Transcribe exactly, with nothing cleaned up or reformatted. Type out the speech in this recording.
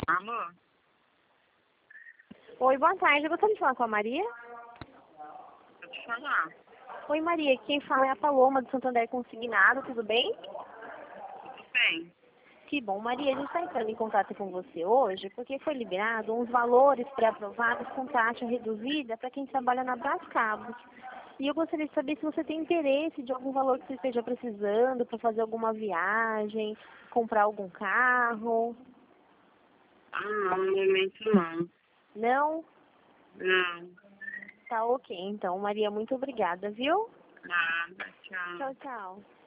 Alô? Oi, boa tarde. Eu gostaria de falar com a Maria. Vou te falar. Oi, Maria. Quem fala é a Paloma do Santander Consignado. Tudo bem? Tudo bem? Que bom, Maria. A gente está entrando em contato com você hoje porque foi liberado uns valores pré-aprovados com taxa reduzida para quem trabalha na Brascabo. E eu gostaria de saber se você tem interesse de algum valor que você esteja precisando para fazer alguma viagem, comprar algum carro. Ah, não, no momento não. Não? Não. Tá ok, então. Maria, muito obrigada, viu? Nada, tchau. Tchau, tchau.